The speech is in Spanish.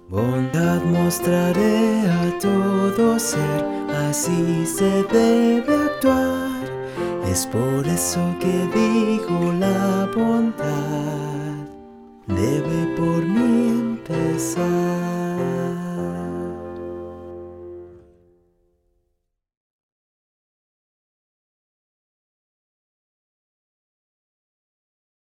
Bondad mostraré a todo ser, así se debe actuar. Es por eso que digo la bondad debe por mí empezar.